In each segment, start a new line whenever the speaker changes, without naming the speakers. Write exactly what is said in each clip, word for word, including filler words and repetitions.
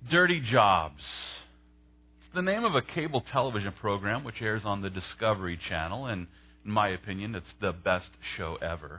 Dirty Jobs. It's the name of a cable television program which airs on the Discovery Channel, and in my opinion, it's the best show ever.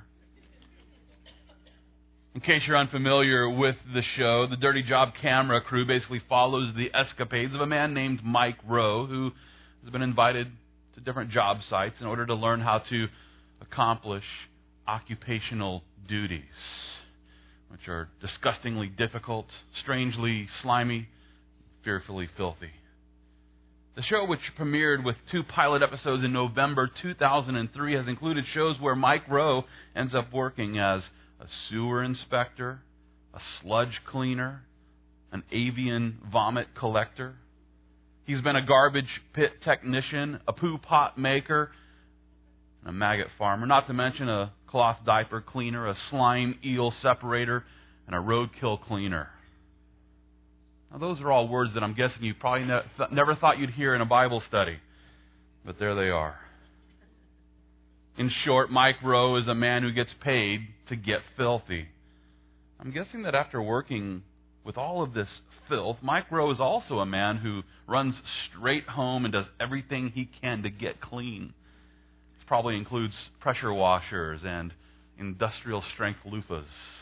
In case you're unfamiliar with the show, the Dirty Job camera crew basically follows the escapades of a man named Mike Rowe, who has been invited to different job sites in order to learn how to accomplish occupational duties, which are disgustingly difficult, strangely slimy, fearfully filthy. The show, which premiered with two pilot episodes in November two thousand three, has included shows where Mike Rowe ends up working as a sewer inspector, a sludge cleaner, an avian vomit collector. He's been a garbage pit technician, a poo pot maker, and a maggot farmer, not to mention a cloth diaper cleaner, a slime eel separator, and a roadkill cleaner. Now, those are all words that I'm guessing you probably ne- th- never thought you'd hear in a Bible study, but there they are. In short, Mike Rowe is a man who gets paid to get filthy. I'm guessing that after working with all of this filth, Mike Rowe is also a man who runs straight home and does everything he can to get clean. This probably includes pressure washers and industrial strength loofahs.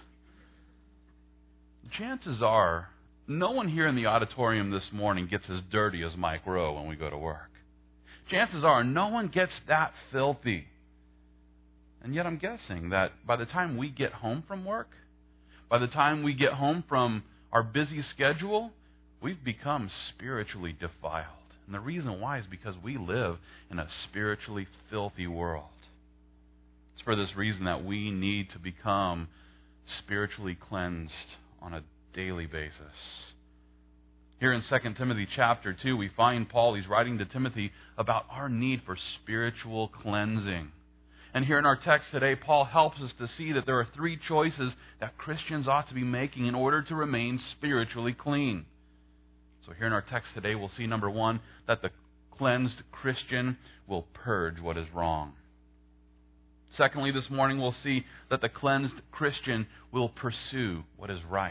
Chances are, no one here in the auditorium this morning gets as dirty as Mike Rowe when we go to work. Chances are, no one gets that filthy. And yet I'm guessing that by the time we get home from work, by the time we get home from our busy schedule, we've become spiritually defiled. And the reason why is because we live in a spiritually filthy world. It's for this reason that we need to become spiritually cleansed on a daily basis. Here in Second Timothy chapter two, we find Paul, he's writing to Timothy about our need for spiritual cleansing. And here in our text today, Paul helps us to see that there are three choices that Christians ought to be making in order to remain spiritually clean. So here in our text today, we'll see, number one, that the cleansed Christian will purge what is wrong. Secondly, this morning, we'll see that the cleansed Christian will pursue what is right.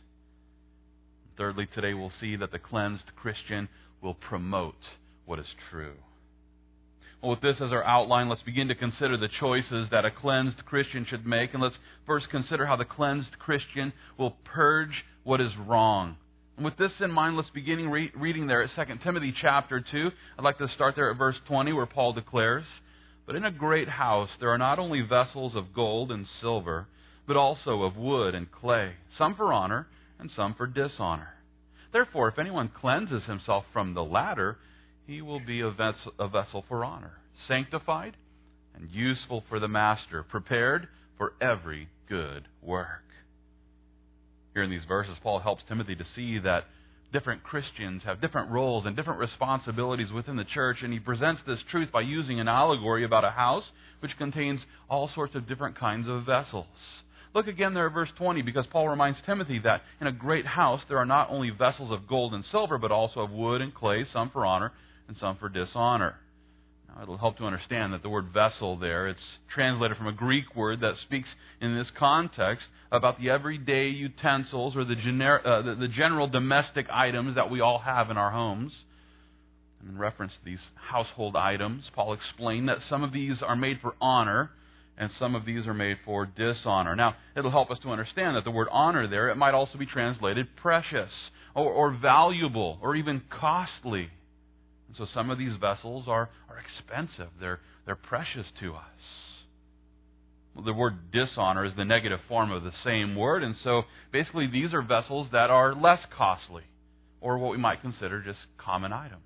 Thirdly, today, we'll see that the cleansed Christian will promote what is true. Well, with this as our outline, let's begin to consider the choices that a cleansed Christian should make. And let's first consider how the cleansed Christian will purge what is wrong. And with this in mind, let's begin re- reading there at Second Timothy chapter two. I'd like to start there at verse twenty, where Paul declares, "But in a great house there are not only vessels of gold and silver, but also of wood and clay, some for honor and some for dishonor. Therefore, if anyone cleanses himself from the latter, he will be a vessel, a vessel for honor, sanctified and useful for the master, prepared for every good work." Here in these verses, Paul helps Timothy to see that different Christians have different roles and different responsibilities within the church, and he presents this truth by using an allegory about a house which contains all sorts of different kinds of vessels. Look again there at verse twenty, because Paul reminds Timothy that in a great house there are not only vessels of gold and silver, but also of wood and clay, some for honor and some for dishonor. Now, it'll help to understand that the word vessel there, it's translated from a Greek word that speaks in this context about the everyday utensils or the, gener- uh, the, the general domestic items that we all have in our homes. And in reference to these household items, Paul explained that some of these are made for honor and some of these are made for dishonor. Now, it'll help us to understand that the word honor there, it might also be translated precious or, or valuable or even costly. And so some of these vessels are, are expensive. They're, they're precious to us. Well, the word dishonor is the negative form of the same word, and so basically these are vessels that are less costly, or what we might consider just common items.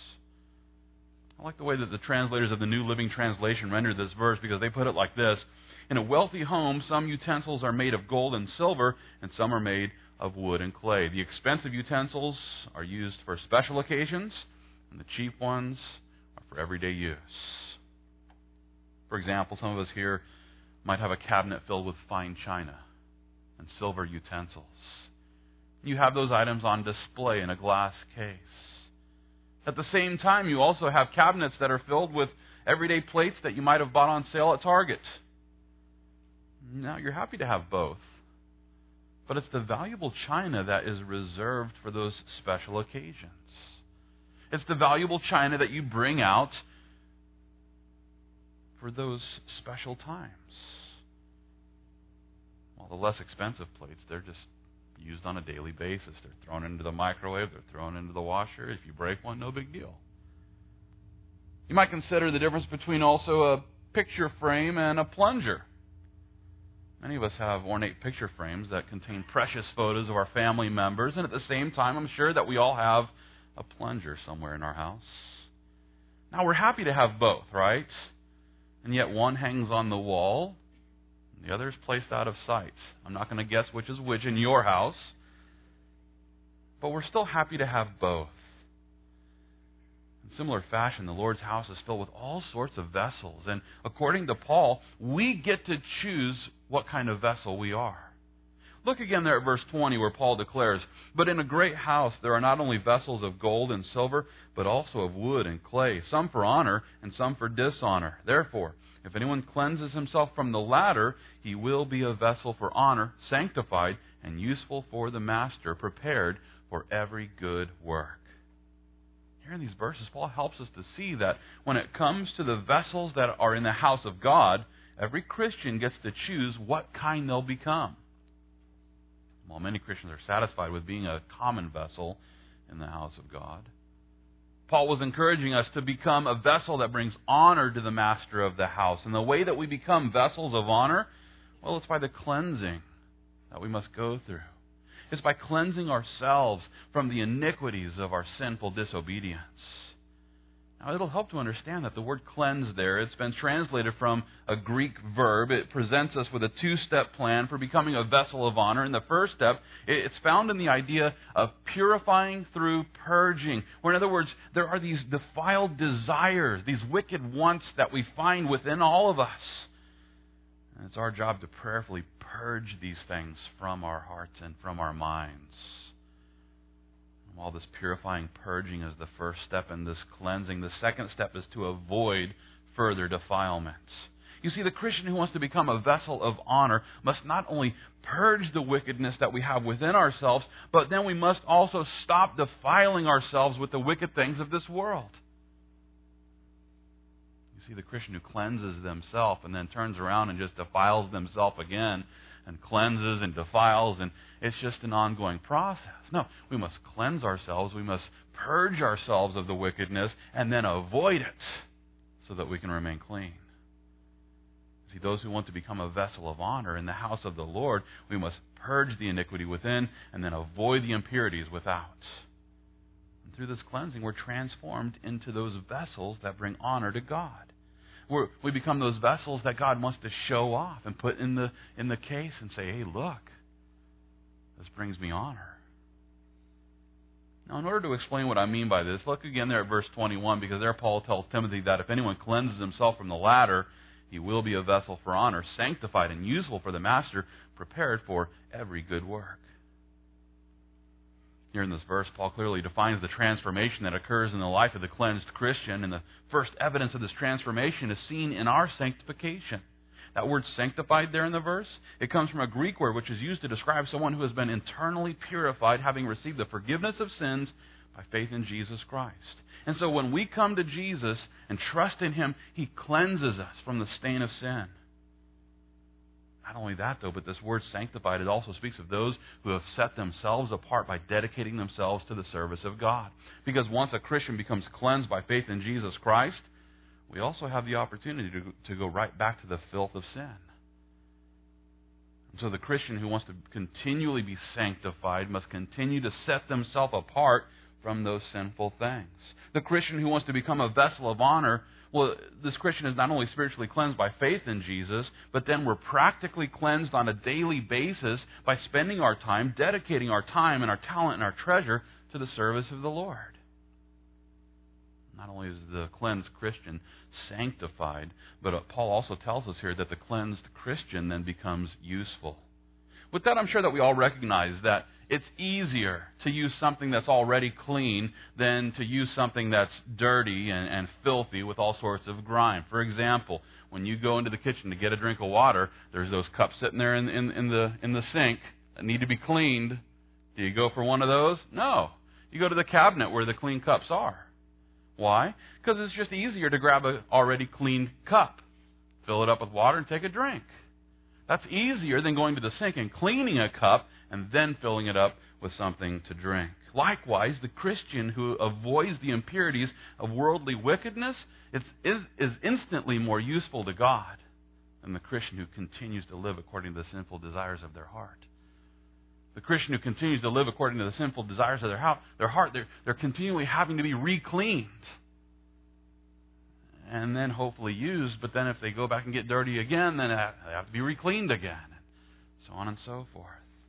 I like the way that the translators of the New Living Translation rendered this verse, because they put it like this: in a wealthy home, some utensils are made of gold and silver, and some are made of wood and clay. The expensive utensils are used for special occasions, and the cheap ones are for everyday use. For example, some of us here might have a cabinet filled with fine china and silver utensils. You have those items on display in a glass case. At the same time, you also have cabinets that are filled with everyday plates that you might have bought on sale at Target. Now, you're happy to have both. but it's the valuable china that is reserved for those special occasions. It's the valuable china that you bring out for those special times. While the less expensive plates, they're just used on a daily basis. They're thrown into the microwave, they're thrown into the washer. If you break one, no big deal. You might consider the difference between also a picture frame and a plunger. Many of us have ornate picture frames that contain precious photos of our family members, and at the same time, I'm sure that we all have a plunger somewhere in our house. Now, we're happy to have both, right? And yet one hangs on the wall, and the other is placed out of sight. I'm not going to guess which is which in your house, but we're still happy to have both. In similar fashion, the Lord's house is filled with all sorts of vessels, and according to Paul, we get to choose what kind of vessel we are. Look again there at verse twenty where Paul declares, "But in a great house there are not only vessels of gold and silver, but also of wood and clay, some for honor and some for dishonor. Therefore, if anyone cleanses himself from the latter, he will be a vessel for honor, sanctified and useful for the master, prepared for every good work." Here in these verses, Paul helps us to see that when it comes to the vessels that are in the house of God, every Christian gets to choose what kind they'll become. While many Christians are satisfied with being a common vessel in the house of God, Paul was encouraging us to become a vessel that brings honor to the master of the house. And the way that we become vessels of honor, well, it's by the cleansing that we must go through. It's by cleansing ourselves from the iniquities of our sinful disobedience. Now, it'll help to understand that the word cleanse there, it's been translated from a Greek verb. It presents us with a two-step plan for becoming a vessel of honor. And the first step, it's found in the idea of purifying through purging. Or in other words, there are these defiled desires, these wicked wants that we find within all of us. And it's our job to prayerfully purge these things from our hearts and from our minds. While this purifying purging is the first step in this cleansing, the second step is to avoid further defilements. You see, the Christian who wants to become a vessel of honor must not only purge the wickedness that we have within ourselves, but then we must also stop defiling ourselves with the wicked things of this world. You see, the Christian who cleanses themselves and then turns around and just defiles themselves again, and cleanses and defiles, and it's just an ongoing process. No, we must cleanse ourselves, we must purge ourselves of the wickedness, and then avoid it so that we can remain clean. See, those who want to become a vessel of honor in the house of the Lord, we must purge the iniquity within and then avoid the impurities without. And through this cleansing, we're transformed into those vessels that bring honor to God. We're, we become those vessels that God wants to show off and put in the in the case and say, "Hey, look, this brings me honor." Now, in order to explain what I mean by this, look again there at verse twenty-one, because there Paul tells Timothy that if anyone cleanses himself from the latter, he will be a vessel for honor, sanctified and useful for the master, prepared for every good work. Here in this verse, Paul clearly defines the transformation that occurs in the life of the cleansed Christian, and the first evidence of this transformation is seen in our sanctification. That word sanctified there in the verse, it comes from a Greek word which is used to describe someone who has been internally purified, having received the forgiveness of sins by faith in Jesus Christ. And so when we come to Jesus and trust in Him, He cleanses us from the stain of sin. Not only that, though, but this word sanctified, it also speaks of those who have set themselves apart by dedicating themselves to the service of God. Because once a Christian becomes cleansed by faith in Jesus Christ, we also have the opportunity to, to go right back to the filth of sin. And so the Christian who wants to continually be sanctified must continue to set themselves apart from those sinful things. The Christian who wants to become a vessel of honor, well, this Christian is not only spiritually cleansed by faith in Jesus, but then we're practically cleansed on a daily basis by spending our time, dedicating our time and our talent and our treasure to the service of the Lord. Not only is the cleansed Christian sanctified, but Paul also tells us here that the cleansed Christian then becomes useful. With that, I'm sure that we all recognize that it's easier to use something that's already clean than to use something that's dirty and, and filthy with all sorts of grime. For example, when you go into the kitchen to get a drink of water, there's those cups sitting there in, in, in the in the sink, that need to be cleaned, do you go for one of those? No. You go to the cabinet where the clean cups are. Why? Because it's just easier to grab an already cleaned cup, fill it up with water, and take a drink. That's easier than going to the sink and cleaning a cup and then filling it up with something to drink. Likewise, the Christian who avoids the impurities of worldly wickedness is, is, is instantly more useful to God than the Christian who continues to live according to the sinful desires of their heart. The Christian who continues to live according to the sinful desires of their heart, their heart they're, they're continually having to be re-cleaned and then hopefully used, but then if they go back and get dirty again, then they have to be re-cleaned again, and so on and so forth.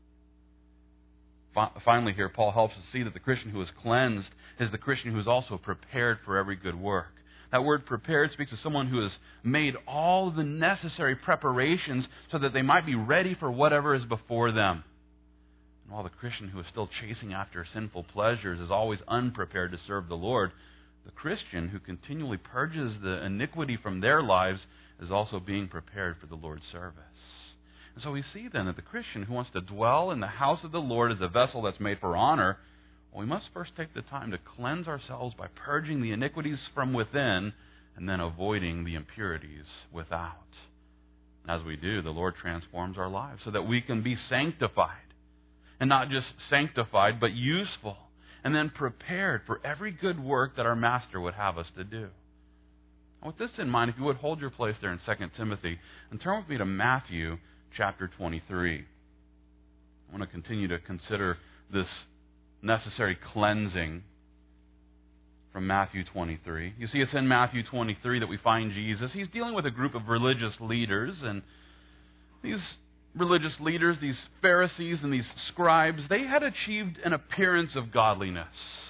Finally here, Paul helps us see that the Christian who is cleansed is the Christian who is also prepared for every good work. That word prepared speaks of someone who has made all the necessary preparations so that they might be ready for whatever is before them. And while the Christian who is still chasing after sinful pleasures is always unprepared to serve the Lord, the Christian who continually purges the iniquity from their lives is also being prepared for the Lord's service. And so we see then that the Christian who wants to dwell in the house of the Lord as a vessel that's made for honor, well, we must first take the time to cleanse ourselves by purging the iniquities from within and then avoiding the impurities without. As we do, the Lord transforms our lives so that we can be sanctified. And not just sanctified, but useful. And then prepared for every good work that our Master would have us to do. And with this in mind, if you would hold your place there in Second Timothy and turn with me to Matthew chapter twenty-three. I want to continue to consider this necessary cleansing from Matthew twenty-three. You see, it's in Matthew twenty-three that we find Jesus. He's dealing with a group of religious leaders, and these religious leaders, these Pharisees and these scribes, they had achieved an appearance of godliness.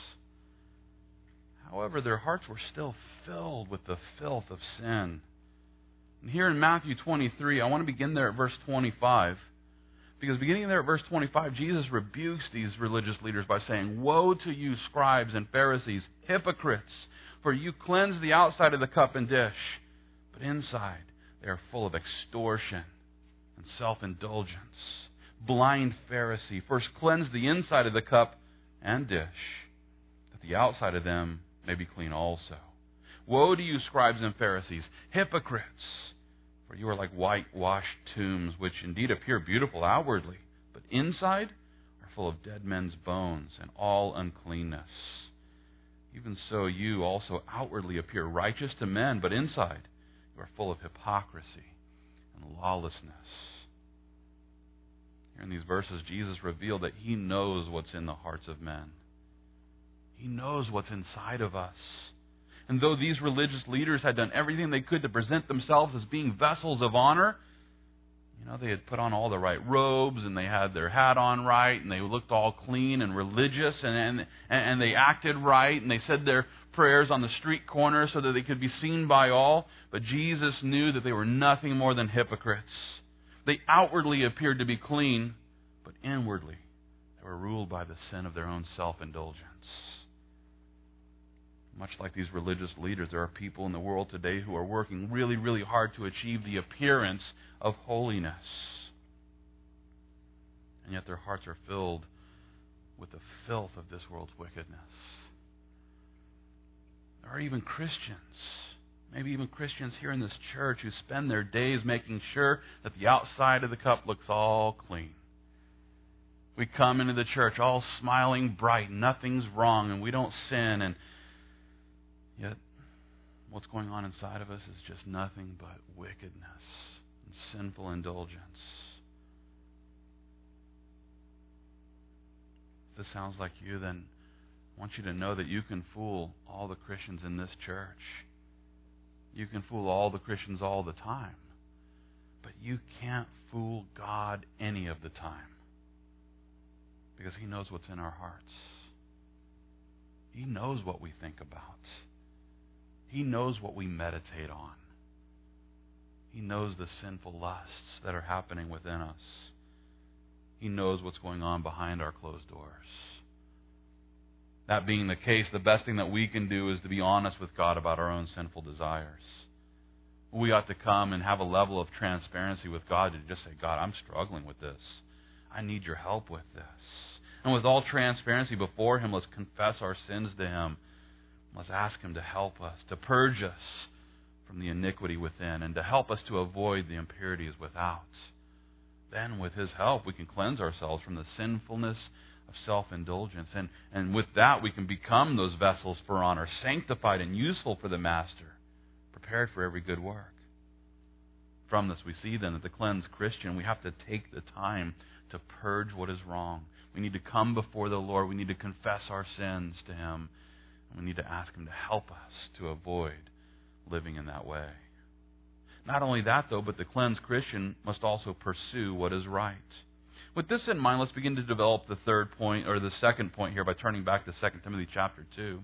However, their hearts were still filled with the filth of sin. And here in Matthew twenty-three, I want to begin there at verse twenty-five. Because beginning there at verse twenty-five, Jesus rebukes these religious leaders by saying, "Woe to you, scribes and Pharisees, hypocrites! For you cleanse the outside of the cup and dish, but inside they are full of extortion and self-indulgence. Blind Pharisee, first cleanse the inside of the cup and dish, that the outside of them may be clean also. Woe to you, scribes and Pharisees, hypocrites! For you are like whitewashed tombs, which indeed appear beautiful outwardly, but inside are full of dead men's bones and all uncleanness. Even so, you also outwardly appear righteous to men, but inside you are full of hypocrisy and lawlessness." Here in these verses, Jesus revealed that He knows what's in the hearts of men. He knows what's inside of us. And though these religious leaders had done everything they could to present themselves as being vessels of honor, you know, they had put on all the right robes, and they had their hat on right, and they looked all clean and religious, and and, and they acted right, and they said their prayers on the street corner so that they could be seen by all. But Jesus knew that they were nothing more than hypocrites. They outwardly appeared to be clean, but inwardly they were ruled by the sin of their own self-indulgence. Much like these religious leaders, there are people in the world today who are working really, really hard to achieve the appearance of holiness. And yet their hearts are filled with the filth of this world's wickedness. There are even Christians, maybe even Christians here in this church, who spend their days making sure that the outside of the cup looks all clean. We come into the church all smiling bright, nothing's wrong, and we don't sin, and yet what's going on inside of us is just nothing but wickedness and sinful indulgence. If this sounds like you, then I want you to know that you can fool all the Christians in this church. You can fool all the Christians all the time. But you can't fool God any of the time. Because He knows what's in our hearts. He knows what we think about. He knows what we meditate on. He knows the sinful lusts that are happening within us. He knows what's going on behind our closed doors. That being the case, the best thing that we can do is to be honest with God about our own sinful desires. We ought to come and have a level of transparency with God to just say, "God, I'm struggling with this. I need your help with this. And with all transparency before Him, let's confess our sins to Him. Let's ask Him to help us, to purge us from the iniquity within, and to help us to avoid the impurities without. Then, with His help, we can cleanse ourselves from the sinfulness of self-indulgence. And, and with that, we can become those vessels for honor, sanctified and useful for the Master, prepared for every good work. From this, we see then that the cleansed Christian, we have to take the time to purge what is wrong. We need to come before the Lord. We need to confess our sins to Him. And we need to ask Him to help us to avoid living in that way. Not only that, though, but the cleansed Christian must also pursue what is right. With this in mind, let's begin to develop the third point, or the second point here, by turning back to Second Timothy chapter two.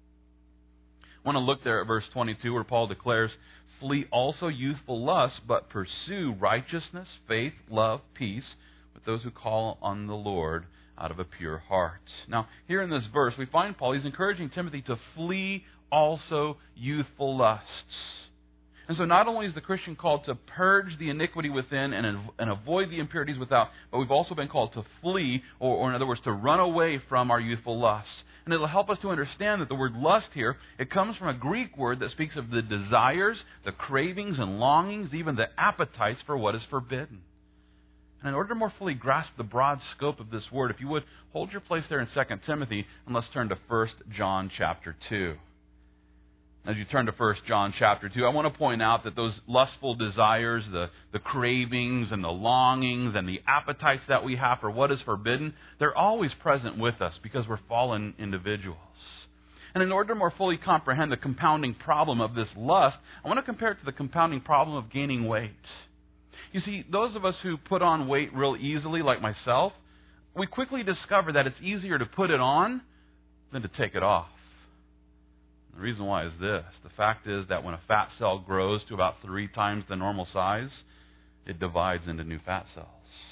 I want to look there at verse twenty-two, where Paul declares, "Flee also youthful lusts, but pursue righteousness, faith, love, peace, with those who call on the Lord out of a pure heart." Now, here in this verse, we find Paul, he's encouraging Timothy to flee also youthful lusts. And so not only is the Christian called to purge the iniquity within and, and avoid the impurities without, but we've also been called to flee, or, or in other words, to run away from our youthful lusts. And it'll help us to understand that the word lust here, it comes from a Greek word that speaks of the desires, the cravings and longings, even the appetites for what is forbidden. And in order to more fully grasp the broad scope of this word, if you would, hold your place there in Second Timothy, and let's turn to First John chapter two. As you turn to First John chapter two, I want to point out that those lustful desires, the, the cravings and the longings and the appetites that we have for what is forbidden, they're always present with us because we're fallen individuals. And in order to more fully comprehend the compounding problem of this lust, I want to compare it to the compounding problem of gaining weight. You see, those of us who put on weight real easily, like myself, we quickly discover that it's easier to put it on than to take it off. The reason why is this. The fact is that when a fat cell grows to about three times the normal size, it divides into new fat cells.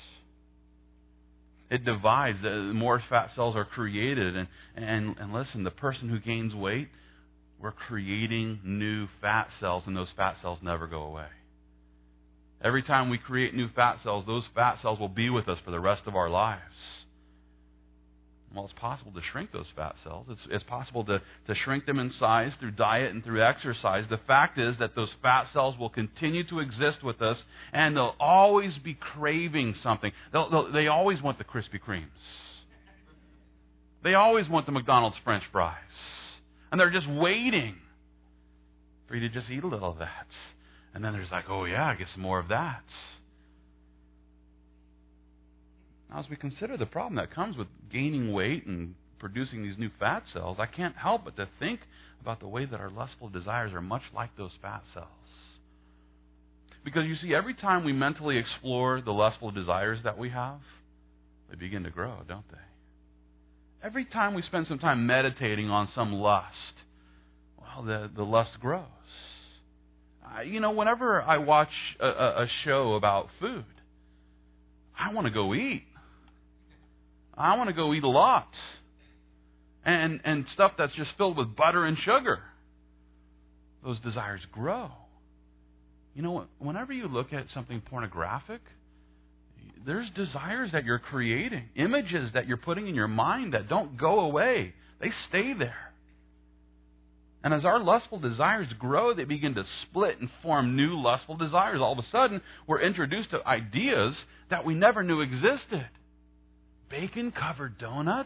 It divides. More fat cells are created. And, and, and listen, the person who gains weight, we're creating new fat cells, and those fat cells never go away. Every time we create new fat cells, those fat cells will be with us for the rest of our lives. Well, it's possible to shrink those fat cells. It's, it's possible to, to shrink them in size through diet and through exercise. The fact is that those fat cells will continue to exist with us, and they'll always be craving something. They'll, they'll, they always want the Krispy Kremes. They always want the McDonald's French fries. And they're just waiting for you to just eat a little of that. And then there's like, oh yeah, I get some more of that. Now, as we consider the problem that comes with gaining weight and producing these new fat cells, I can't help but to think about the way that our lustful desires are much like those fat cells. Because you see, every time we mentally explore the lustful desires that we have, they begin to grow, don't they? Every time we spend some time meditating on some lust, well, the, the lust grows. Uh, you know, whenever I watch a, a, a show about food, I want to go eat. I want to go eat a lot. And and stuff that's just filled with butter and sugar. Those desires grow. You know, whenever you look at something pornographic, there's desires that you're creating, images that you're putting in your mind that don't go away. They stay there. And as our lustful desires grow, they begin to split and form new lustful desires. All of a sudden, we're introduced to ideas that we never knew existed. Bacon-covered donuts?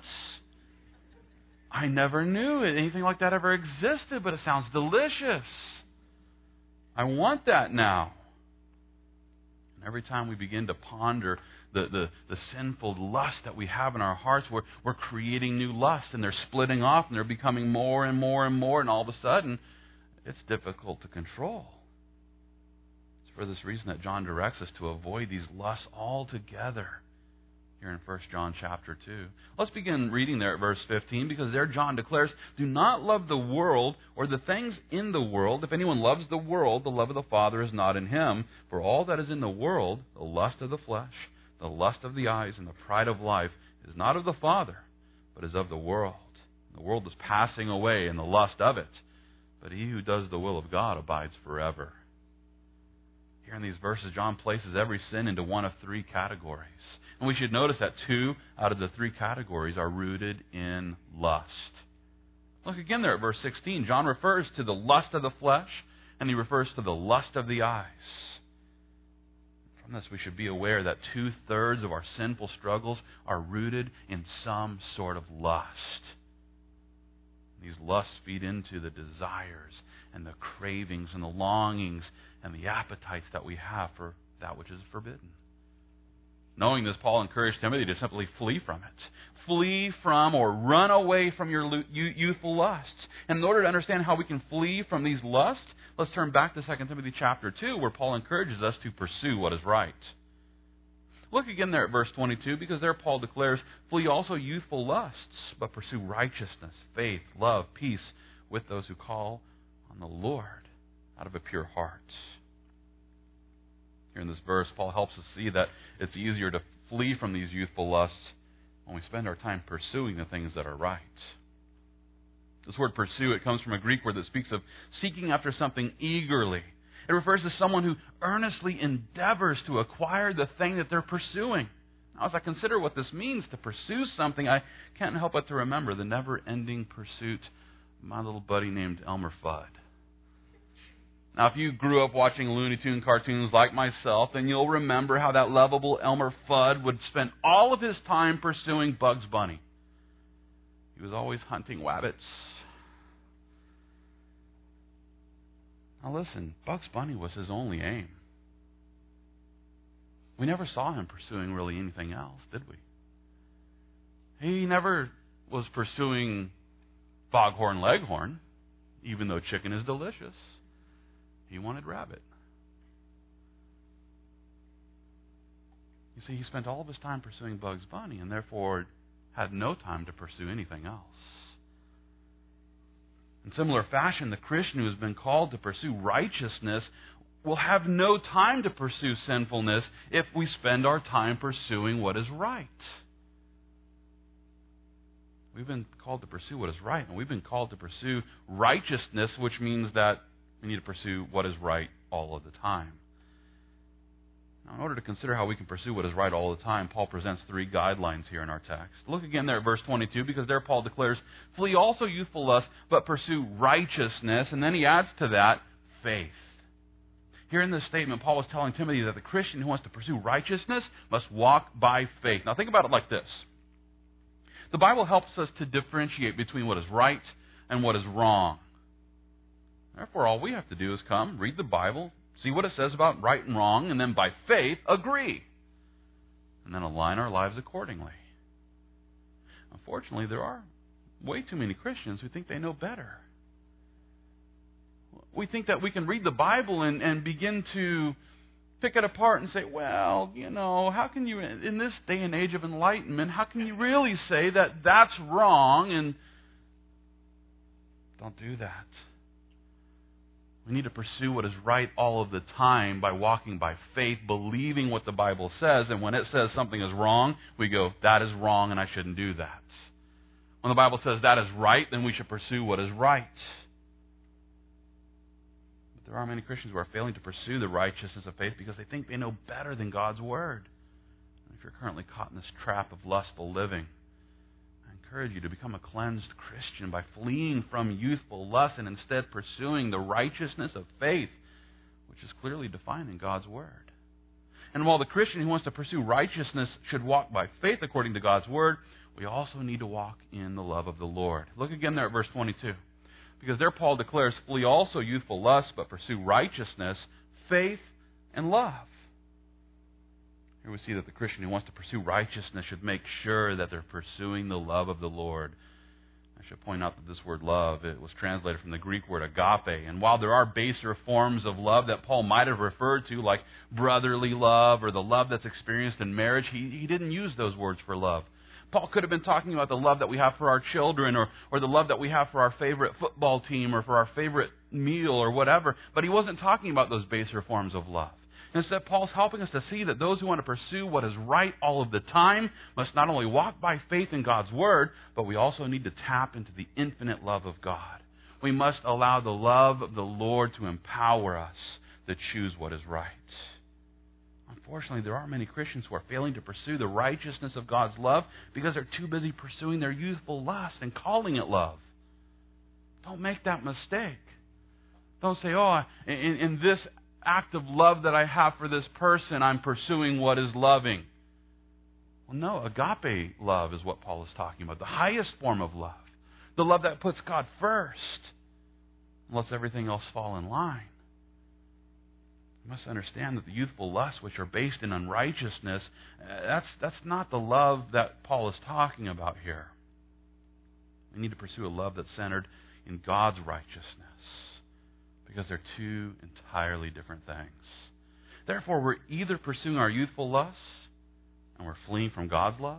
I never knew anything like that ever existed, but it sounds delicious. I want that now. And every time we begin to ponder the, the, the sinful lust that we have in our hearts, we're, we're creating new lusts, and they're splitting off, and they're becoming more and more and more, and all of a sudden, it's difficult to control. It's for this reason that John directs us to avoid these lusts altogether here in First John chapter two. Let's begin reading there at verse fifteen, because there John declares, "Do not love the world or the things in the world. If anyone loves the world, the love of the Father is not in him. For all that is in the world, the lust of the flesh, the lust of the eyes, and the pride of life, is not of the Father, but is of the world. The world is passing away, and the lust of it. But he who does the will of God abides forever." Here in these verses, John places every sin into one of three categories. And we should notice that two out of the three categories are rooted in lust. Look again there at verse sixteen. John refers to the lust of the flesh, and he refers to the lust of the eyes. From this, we should be aware that two-thirds of our sinful struggles are rooted in some sort of lust. These lusts feed into the desires and the cravings and the longings and the appetites that we have for that which is forbidden. Knowing this, Paul encouraged Timothy to simply flee from it. Flee from or run away from your youthful lusts. And in order to understand how we can flee from these lusts, let's turn back to Second Timothy chapter two, where Paul encourages us to pursue what is right. Look again there at verse twenty-two, because there Paul declares, flee also youthful lusts, but pursue righteousness, faith, love, peace with those who call on the Lord out of a pure heart. Here in this verse, Paul helps us see that it's easier to flee from these youthful lusts when we spend our time pursuing the things that are right. This word pursue, it comes from a Greek word that speaks of seeking after something eagerly. It refers to someone who earnestly endeavors to acquire the thing that they're pursuing. Now, as I consider what this means to pursue something, I can't help but to remember the never-ending pursuit of my little buddy named Elmer Fudd. Now, if you grew up watching Looney Tune cartoons like myself, then you'll remember how that lovable Elmer Fudd would spend all of his time pursuing Bugs Bunny. He was always hunting wabbits. Now listen, Bugs Bunny was his only aim. We never saw him pursuing really anything else, did we? He never was pursuing Foghorn Leghorn, even though chicken is delicious. He wanted rabbit. You see, he spent all of his time pursuing Bugs Bunny and therefore had no time to pursue anything else. In similar fashion, the Christian who has been called to pursue righteousness will have no time to pursue sinfulness if we spend our time pursuing what is right. We've been called to pursue what is right, and we've been called to pursue righteousness, which means that we need to pursue what is right all of the time. Now, in order to consider how we can pursue what is right all the time, Paul presents three guidelines here in our text. Look again there at verse twenty-two, because there Paul declares, flee also youthful lust, but pursue righteousness. And then he adds to that, faith. Here in this statement, Paul is telling Timothy that the Christian who wants to pursue righteousness must walk by faith. Now think about it like this. The Bible helps us to differentiate between what is right and what is wrong. Therefore, all we have to do is come, read the Bible, see what it says about right and wrong, and then by faith, agree. And then align our lives accordingly. Unfortunately, there are way too many Christians who think they know better. We think that we can read the Bible and, and begin to pick it apart and say, well, you know, how can you, in this day and age of enlightenment, how can you really say that that's wrong? And don't do that. We need to pursue what is right all of the time by walking by faith, believing what the Bible says. And when it says something is wrong, we go, that is wrong and I shouldn't do that. When the Bible says that is right, then we should pursue what is right. But there are many Christians who are failing to pursue the righteousness of faith because they think they know better than God's Word. And if you're currently caught in this trap of lustful living, I encourage you to become a cleansed Christian by fleeing from youthful lust and instead pursuing the righteousness of faith, which is clearly defined in God's Word. And while the Christian who wants to pursue righteousness should walk by faith according to God's Word, we also need to walk in the love of the Lord. Look again there at verse twenty-two. Because there Paul declares, flee also youthful lust, but pursue righteousness, faith, and love. Here we see that the Christian who wants to pursue righteousness should make sure that they're pursuing the love of the Lord. I should point out that this word love, it was translated from the Greek word agape. And while there are baser forms of love that Paul might have referred to, like brotherly love or the love that's experienced in marriage, he, he didn't use those words for love. Paul could have been talking about the love that we have for our children or, or the love that we have for our favorite football team or for our favorite meal or whatever, but he wasn't talking about those baser forms of love. Instead, Paul's helping us to see that those who want to pursue what is right all of the time must not only walk by faith in God's Word, but we also need to tap into the infinite love of God. We must allow the love of the Lord to empower us, to choose what is right. Unfortunately, there are many Christians who are failing to pursue the righteousness of God's love because they're too busy pursuing their youthful lust and calling it love. Don't make that mistake. Don't say, oh, in, in this act of love that I have for this person, I'm pursuing what is loving. Well, no, agape love is what Paul is talking about, the highest form of love, the love that puts God first, and lets everything else fall in line. You must understand that the youthful lusts, which are based in unrighteousness, that's, that's not the love that Paul is talking about here. We need to pursue a love that's centered in God's righteousness, because they're two entirely different things. Therefore, we're either pursuing our youthful lusts and we're fleeing from God's love,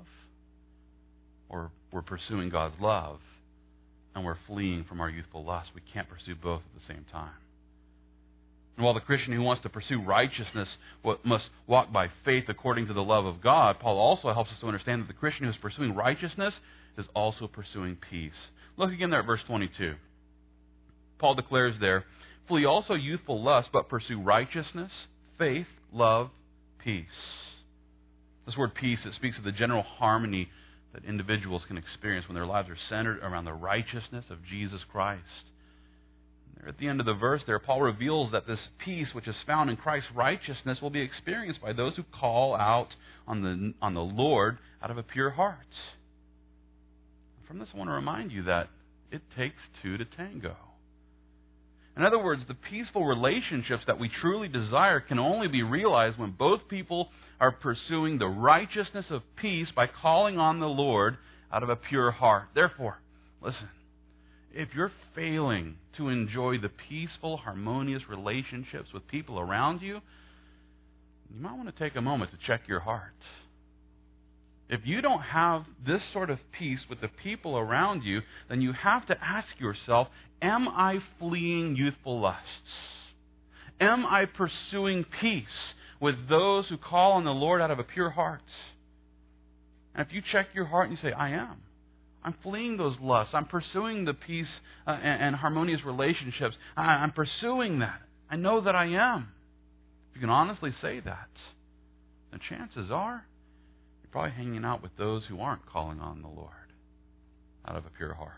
or we're pursuing God's love and we're fleeing from our youthful lusts. We can't pursue both at the same time. And while the Christian who wants to pursue righteousness must walk by faith according to the love of God, Paul also helps us to understand that the Christian who is pursuing righteousness is also pursuing peace. Look again there at verse twenty-two. Paul declares there, flee also youthful lust, but pursue righteousness, faith, love, peace. This word peace, it speaks of the general harmony that individuals can experience when their lives are centered around the righteousness of Jesus Christ. There at the end of the verse there, Paul reveals that this peace which is found in Christ's righteousness will be experienced by those who call out on the, on the Lord out of a pure heart. From this, I want to remind you that it takes two to tango. In other words, the peaceful relationships that we truly desire can only be realized when both people are pursuing the righteousness of peace by calling on the Lord out of a pure heart. Therefore, listen, if you're failing to enjoy the peaceful, harmonious relationships with people around you, you might want to take a moment to check your heart. If you don't have this sort of peace with the people around you, then you have to ask yourself, am I fleeing youthful lusts? Am I pursuing peace with those who call on the Lord out of a pure heart? And if you check your heart and you say, I am. I'm fleeing those lusts. I'm pursuing the peace uh, and, and harmonious relationships. I, I'm pursuing that. I know that I am. If you can honestly say that, the chances are you're probably hanging out with those who aren't calling on the Lord out of a pure heart.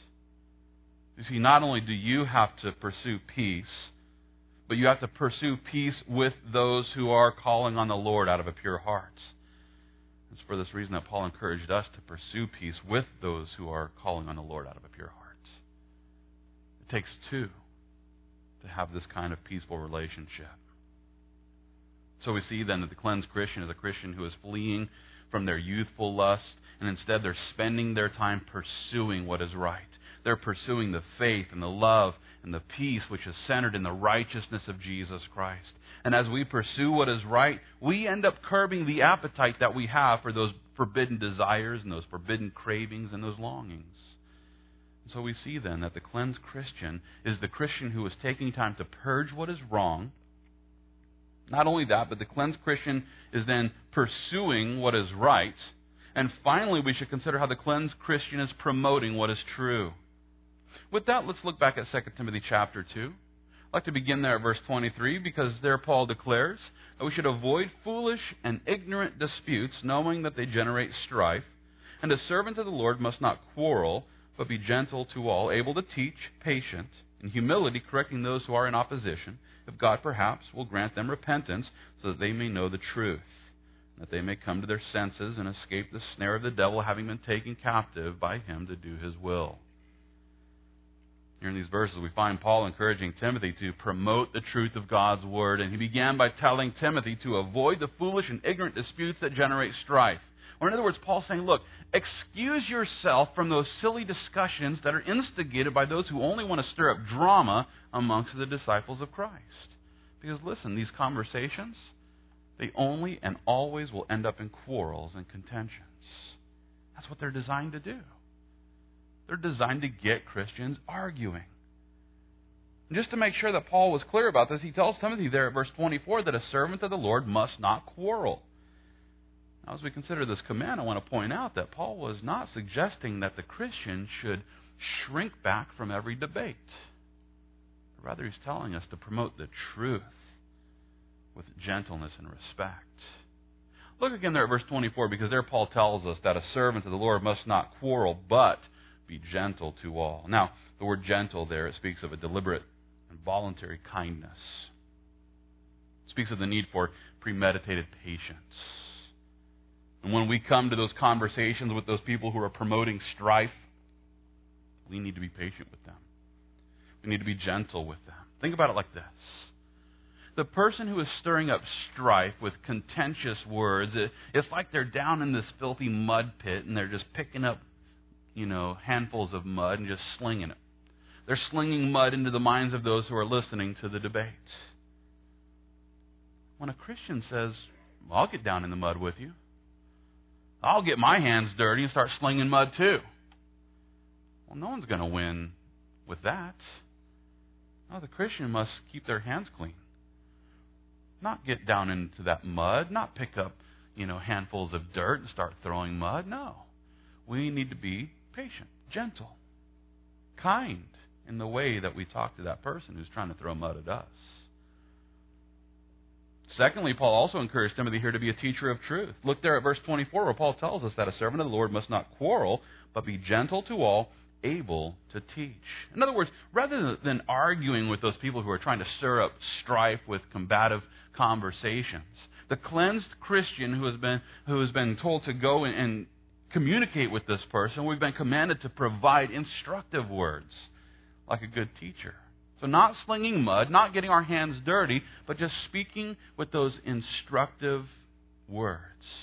You see, not only do you have to pursue peace, but you have to pursue peace with those who are calling on the Lord out of a pure heart. It's for this reason that Paul encouraged us to pursue peace with those who are calling on the Lord out of a pure heart. It takes two to have this kind of peaceful relationship. So we see then that the cleansed Christian is a Christian who is fleeing from their youthful lust, and instead they're spending their time pursuing what is right. They're pursuing the faith and the love and the peace which is centered in the righteousness of Jesus Christ. And as we pursue what is right, we end up curbing the appetite that we have for those forbidden desires and those forbidden cravings and those longings. So we see then that the cleansed Christian is the Christian who is taking time to purge what is wrong. Not only that, but the cleansed Christian is then pursuing what is right. And finally, we should consider how the cleansed Christian is promoting what is true. With that, let's look back at Second Timothy chapter two. I'd like to begin there at verse twenty-three, because there Paul declares that we should avoid foolish and ignorant disputes, knowing that they generate strife. And a servant of the Lord must not quarrel, but be gentle to all, able to teach, patient, in humility correcting those who are in opposition, if God perhaps will grant them repentance, so that they may know the truth, that they may come to their senses and escape the snare of the devil, having been taken captive by him to do his will. Here in these verses, we find Paul encouraging Timothy to promote the truth of God's Word. And he began by telling Timothy to avoid the foolish and ignorant disputes that generate strife. Or in other words, Paul's saying, look, excuse yourself from those silly discussions that are instigated by those who only want to stir up drama amongst the disciples of Christ. Because listen, these conversations, they only and always will end up in quarrels and contentions. That's what they're designed to do. They're designed to get Christians arguing. And just to make sure that Paul was clear about this, he tells Timothy there at verse twenty-four that a servant of the Lord must not quarrel. Now, as we consider this command, I want to point out that Paul was not suggesting that the Christian should shrink back from every debate. Rather, he's telling us to promote the truth with gentleness and respect. Look again there at verse twenty-four, because there Paul tells us that a servant of the Lord must not quarrel, but be gentle to all. Now, the word gentle there, it speaks of a deliberate and voluntary kindness. It speaks of the need for premeditated patience. And when we come to those conversations with those people who are promoting strife, we need to be patient with them. We need to be gentle with them. Think about it like this. The person who is stirring up strife with contentious words, it, it's like they're down in this filthy mud pit and they're just picking up, you know, handfuls of mud and just slinging it. They're slinging mud into the minds of those who are listening to the debate. When a Christian says, well, I'll get down in the mud with you. I'll get my hands dirty and start slinging mud too. Well, no one's going to win with that. No, the Christian must keep their hands clean. Not get down into that mud, not pick up, you know, handfuls of dirt and start throwing mud. No. We need to be patient, gentle, kind in the way that we talk to that person who's trying to throw mud at us. Secondly, Paul also encouraged Timothy here to be a teacher of truth. Look there at verse twenty-four, where Paul tells us that a servant of the Lord must not quarrel, but be gentle to all, able to teach. In other words, rather than arguing with those people who are trying to stir up strife with combative conversations, the cleansed Christian who has been who has been told to go and, and communicate with this person, we've been commanded to provide instructive words like a good teacher. So not slinging mud, not getting our hands dirty, but just speaking with those instructive words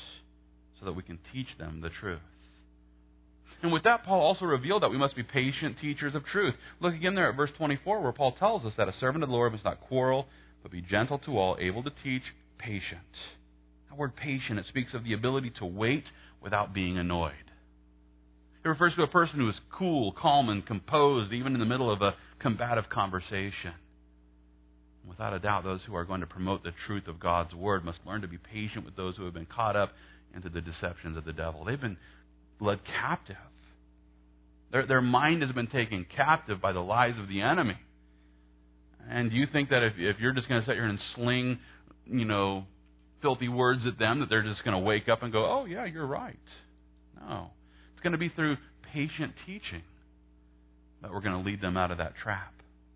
so that we can teach them the truth. And with that, Paul also revealed that we must be patient teachers of truth. Look again there at verse twenty-four, where Paul tells us that a servant of the Lord must not quarrel, but be gentle to all, able to teach, patient. That word patient, it speaks of the ability to wait without being annoyed. It refers to a person who is cool, calm, and composed, even in the middle of a combative conversation. Without a doubt, those who are going to promote the truth of God's Word must learn to be patient with those who have been caught up into the deceptions of the devil. They've been led captive. Their, their mind has been taken captive by the lies of the enemy. And do you think that if, if you're just going to sit here and sling, you know, filthy words at them, that they're just going to wake up and go, oh, yeah, you're right? No. It's going to be through patient teaching that we're going to lead them out of that trap.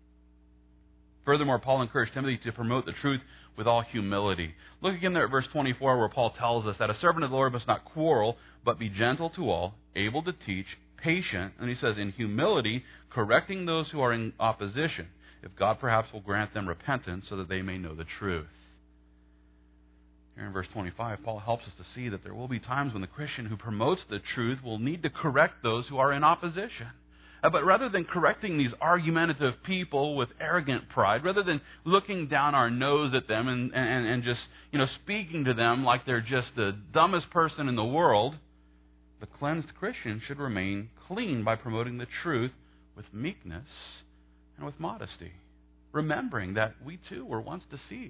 Furthermore, Paul encouraged Timothy to promote the truth with all humility. Look again there at verse twenty-four, where Paul tells us that a servant of the Lord must not quarrel, but be gentle to all, able to teach, patient, and he says, in humility, correcting those who are in opposition, if God perhaps will grant them repentance so that they may know the truth. Here in verse twenty-five, Paul helps us to see that there will be times when the Christian who promotes the truth will need to correct those who are in opposition. Uh, but rather than correcting these argumentative people with arrogant pride, rather than looking down our nose at them and, and, and just, you know, speaking to them like they're just the dumbest person in the world, the cleansed Christian should remain clean by promoting the truth with meekness and with modesty, remembering that we too were once deceived.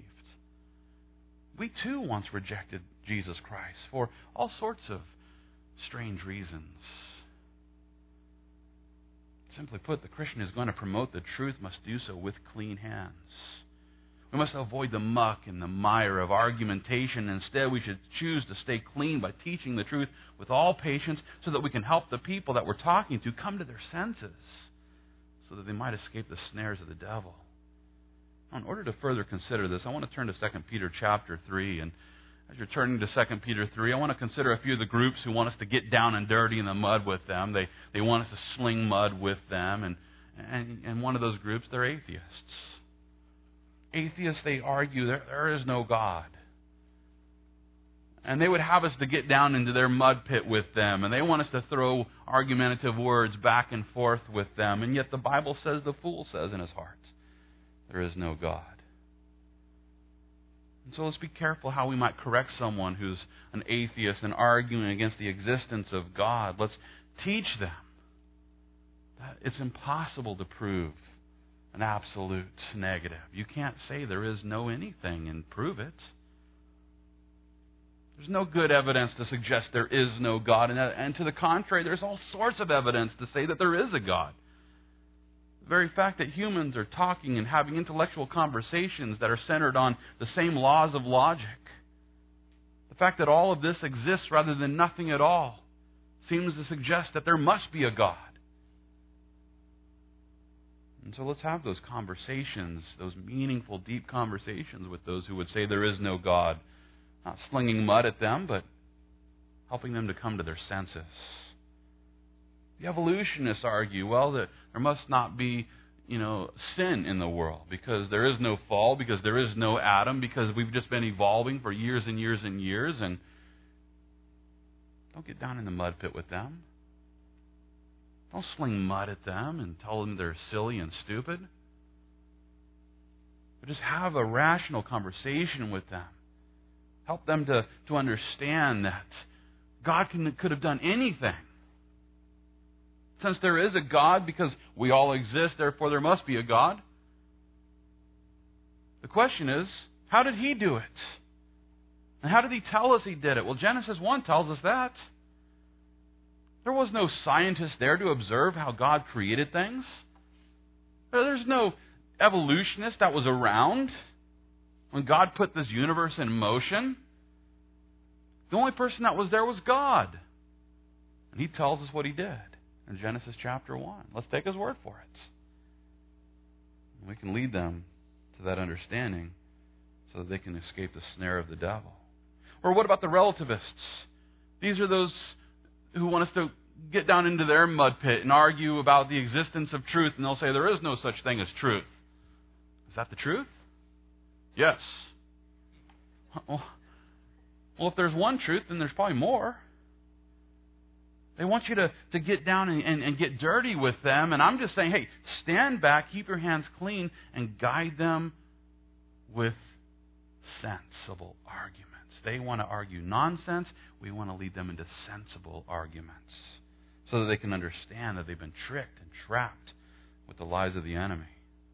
We too once rejected Jesus Christ for all sorts of strange reasons. Simply put, the Christian who is going to promote the truth must do so with clean hands. We must avoid the muck and the mire of argumentation. Instead, we should choose to stay clean by teaching the truth with all patience so that we can help the people that we're talking to come to their senses so that they might escape the snares of the devil. Now, in order to further consider this, I want to turn to Second Peter chapter three. And as you're turning to Second Peter three, I want to consider a few of the groups who want us to get down and dirty in the mud with them. They they want us to sling mud with them. And, and, and one of those groups, they're atheists. Atheists, they argue there, there is no God. And they would have us to get down into their mud pit with them. And they want us to throw argumentative words back and forth with them. And yet the Bible says, the fool says in his heart, there is no God. And so let's be careful how we might correct someone who's an atheist and arguing against the existence of God. Let's teach them that it's impossible to prove an absolute negative. You can't say there is no anything and prove it. There's no good evidence to suggest there is no God. And, and to the contrary, there's all sorts of evidence to say that there is a God. The very fact that humans are talking and having intellectual conversations that are centered on the same laws of logic. The fact that all of this exists rather than nothing at all seems to suggest that there must be a God. And so let's have those conversations, those meaningful, deep conversations with those who would say there is no God. Not slinging mud at them, but helping them to come to their senses. The evolutionists argue, well, that there must not be, you know, sin in the world because there is no fall, because there is no Adam, because we've just been evolving for years and years and years. And don't get down in the mud pit with them. Don't sling mud at them and tell them they're silly and stupid. But just have a rational conversation with them. Help them to, to understand that God can, could have done anything. Since there is a God, because we all exist, therefore there must be a God. The question is, how did He do it? And how did He tell us He did it? Well, Genesis one tells us that. There was no scientist there to observe how God created things. There's no evolutionist that was around when God put this universe in motion. The only person that was there was God. And He tells us what He did in Genesis chapter one. Let's take His word for it. We can lead them to that understanding so that they can escape the snare of the devil. Or what about the relativists? These are those who want us to get down into their mud pit and argue about the existence of truth, and they'll say there is no such thing as truth. Is that the truth? Yes. Well, well if there's one truth, then there's probably more. They want you to, to get down and, and, and get dirty with them, and I'm just saying, hey, stand back, keep your hands clean, and guide them with sensible arguments. They want to argue nonsense. We want to lead them into sensible arguments so that they can understand that they've been tricked and trapped with the lies of the enemy.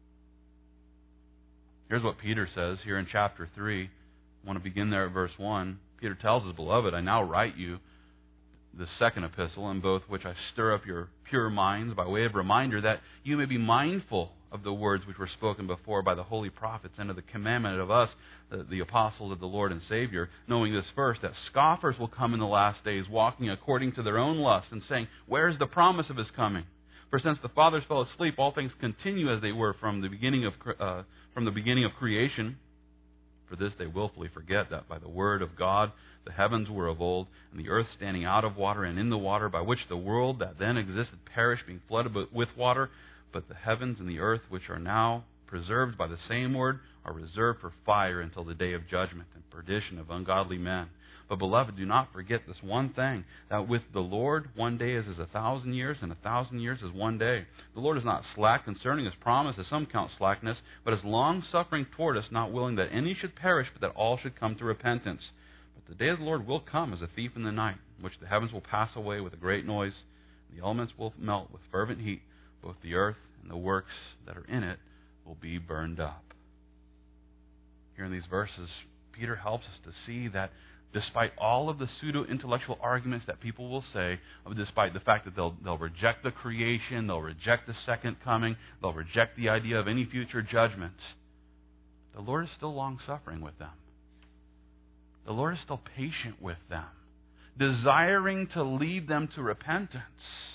Here's what Peter says here in chapter three. I want to begin there at verse one. Peter tells us, Beloved, I now write you the second epistle, in both which I stir up your pure minds by way of reminder that you may be mindful of the words which were spoken before by the holy prophets and of the commandment of us, the, the apostles of the Lord and Savior, knowing this first, that scoffers will come in the last days, walking according to their own lust, and saying, Where is the promise of His coming? For since the fathers fell asleep, all things continue as they were from the beginning of uh, from the beginning of creation. For this they willfully forget that by the word of God the heavens were of old, and the earth standing out of water and in the water, by which the world that then existed perished, being flooded with water. But the heavens and the earth, which are now preserved by the same word, are reserved for fire until the day of judgment and perdition of ungodly men. But, beloved, do not forget this one thing, that with the Lord one day is as a thousand years, and a thousand years is one day. The Lord is not slack concerning His promise, as some count slackness, but is long-suffering toward us, not willing that any should perish, but that all should come to repentance. But the day of the Lord will come as a thief in the night, in which the heavens will pass away with a great noise, and the elements will melt with fervent heat. Both the earth and the works that are in it will be burned up. Here in these verses, Peter helps us to see that despite all of the pseudo-intellectual arguments that people will say, despite the fact that they'll, they'll reject the creation, they'll reject the second coming, they'll reject the idea of any future judgment, the Lord is still long-suffering with them. The Lord is still patient with them, desiring to lead them to repentance.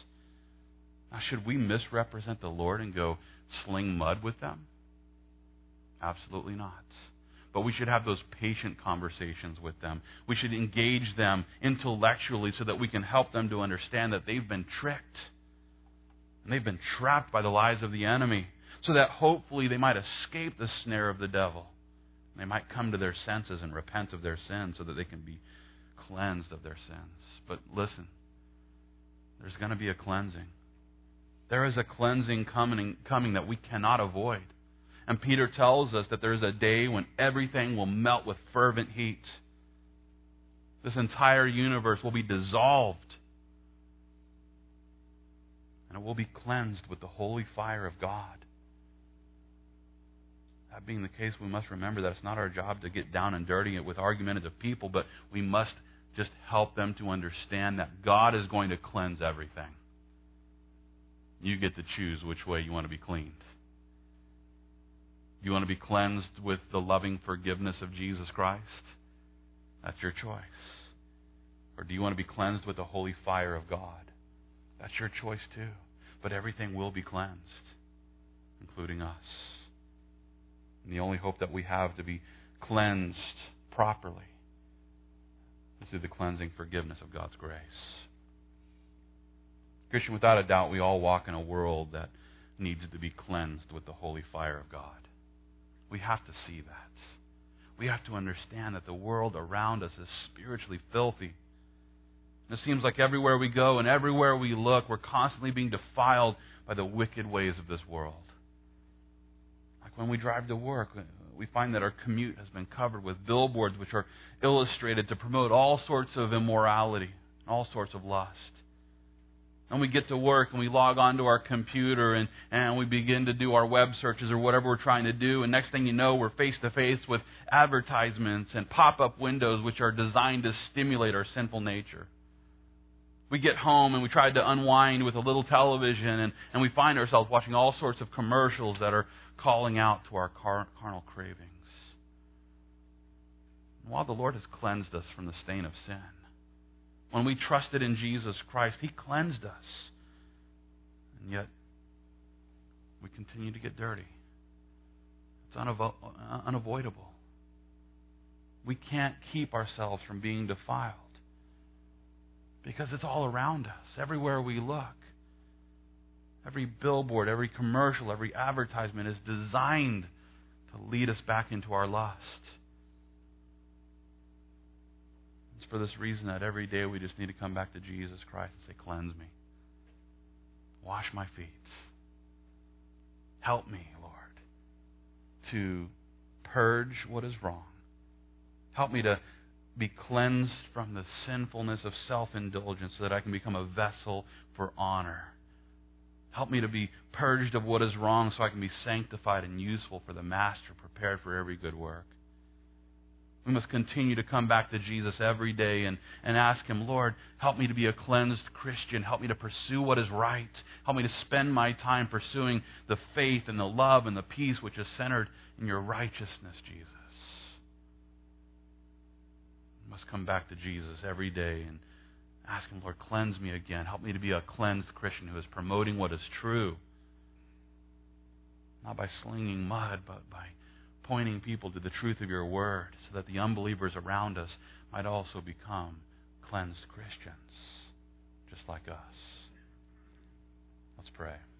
Now, should we misrepresent the Lord and go sling mud with them? Absolutely not. But we should have those patient conversations with them. We should engage them intellectually so that we can help them to understand that they've been tricked. And they've been trapped by the lies of the enemy, so that hopefully they might escape the snare of the devil. They might come to their senses and repent of their sins so that they can be cleansed of their sins. But listen, there's going to be a cleansing. There is a cleansing coming, coming that we cannot avoid. And Peter tells us that there is a day when everything will melt with fervent heat. This entire universe will be dissolved. And it will be cleansed with the holy fire of God. That being the case, we must remember that it's not our job to get down and dirty it with argumentative people, but we must just help them to understand that God is going to cleanse everything. You get to choose which way you want to be cleaned. You want to be cleansed with the loving forgiveness of Jesus Christ? That's your choice. Or do you want to be cleansed with the holy fire of God? That's your choice too. But everything will be cleansed, including us. And the only hope that we have to be cleansed properly is through the cleansing forgiveness of God's grace. Christian, without a doubt, we all walk in a world that needs to be cleansed with the holy fire of God. We have to see that. We have to understand that the world around us is spiritually filthy. It seems like everywhere we go and everywhere we look, we're constantly being defiled by the wicked ways of this world. Like when we drive to work, we find that our commute has been covered with billboards which are illustrated to promote all sorts of immorality, all sorts of lust. And we get to work and we log onto our computer and, and we begin to do our web searches or whatever we're trying to do. And next thing you know, we're face to face with advertisements and pop-up windows which are designed to stimulate our sinful nature. We get home and we try to unwind with a little television and, and we find ourselves watching all sorts of commercials that are calling out to our car, carnal cravings. And while the Lord has cleansed us from the stain of sin, when we trusted in Jesus Christ, He cleansed us. And yet, we continue to get dirty. It's unavo- unavoidable. We can't keep ourselves from being defiled because it's all around us, everywhere we look. Every billboard, every commercial, every advertisement is designed to lead us back into our lust. It's for this reason that every day we just need to come back to Jesus Christ and say, cleanse me. Wash my feet. Help me, Lord, to purge what is wrong. Help me to be cleansed from the sinfulness of self-indulgence so that I can become a vessel for honor. Help me to be purged of what is wrong so I can be sanctified and useful for the Master, prepared for every good work. We must continue to come back to Jesus every day and, and ask Him, Lord, help me to be a cleansed Christian. Help me to pursue what is right. Help me to spend my time pursuing the faith and the love and the peace which is centered in your righteousness, Jesus. We must come back to Jesus every day and ask Him, Lord, cleanse me again. Help me to be a cleansed Christian who is promoting what is true. Not by slinging mud, but by pointing people to the truth of your word so that the unbelievers around us might also become cleansed Christians, just like us. Let's pray.